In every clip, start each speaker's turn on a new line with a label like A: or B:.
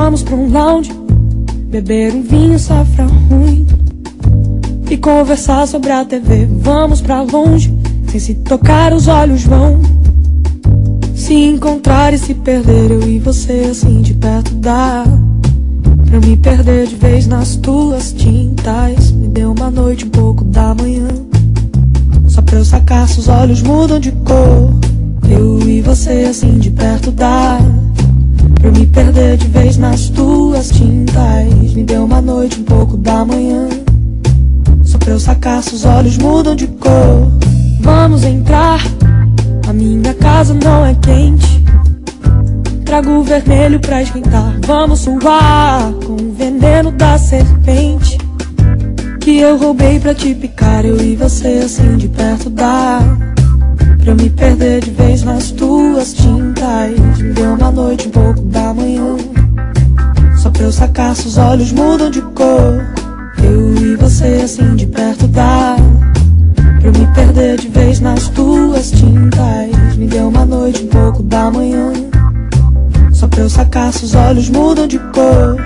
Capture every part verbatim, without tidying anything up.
A: Vamos pra um lounge, beber um vinho safra ruim e conversar sobre a T V. Vamos pra longe, sem se tocar os olhos vão se encontrar e se perder. Eu e você assim de perto dá pra eu me perder de vez nas tuas tintas. Me dê uma noite, um pouco da manhã, só pra eu sacar se os olhos mudam de cor. Eu e você assim de perto dá pra eu me perder de vez nas tuas tintas. Me dê uma noite, um pouco da manhã, só pra eu sacar se os olhos mudam de cor. Vamos entrar, a minha casa não é quente, trago o vermelho pra esquentar. Vamos suar com o veneno da serpente que eu roubei pra te picar. Eu e você assim de perto dá pra eu me perder de vez nas tuas tintas. Me dê uma noite, um pouco da manhã, só pra eu sacar se os olhos mudam de cor. Eu e você assim de perto dá pra eu me perder de vez nas tuas tintas. Me dê uma noite, um pouco da manhã, só pra eu sacar se os olhos mudam de cor.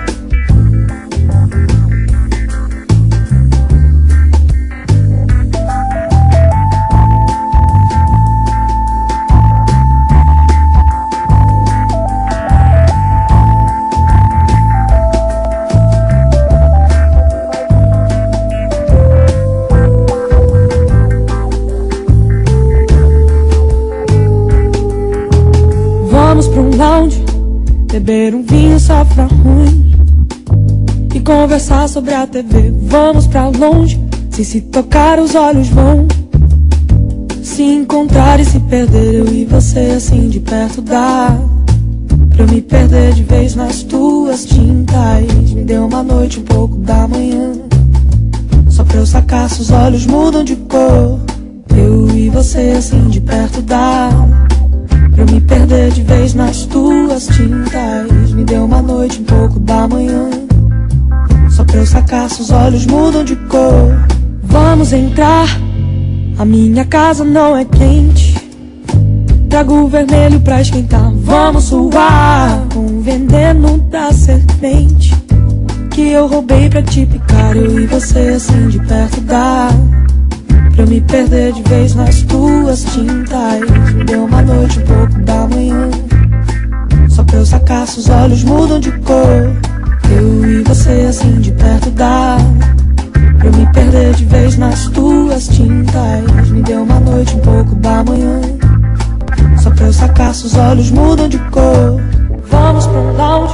A: Vamos pra um lounge, beber um vinho safra ruim e conversar sobre a T V. Vamos pra longe, sem se tocar os olhos vão se encontrar e se perder. Eu e você assim de perto dá pra eu me perder de vez nas tuas tintas. Me dê uma noite, um pouco da manhã, só pra eu sacar se os olhos mudam de cor. Eu e você assim de perto dá pra eu me perder de vez nas tuas tintas. Me dê uma noite, um pouco da manhã, só pra eu sacar se os olhos mudam de cor. Vamos entrar, a minha casa não é quente, trago o vermelho pra esquentar. Vamos suar com o veneno da serpente que eu roubei pra te picar. Eu e você assim de perto dá pra eu me perder de vez nas tuas tintas. Me dê uma noite, um pouco da manhã, só pra eu sacar se os olhos mudam de cor. Eu e você assim de perto dá pra eu me perder de vez nas tuas tintas. Me dê uma noite, um pouco da manhã, só pra eu sacar se os olhos mudam de cor. Vamos pra um lounge,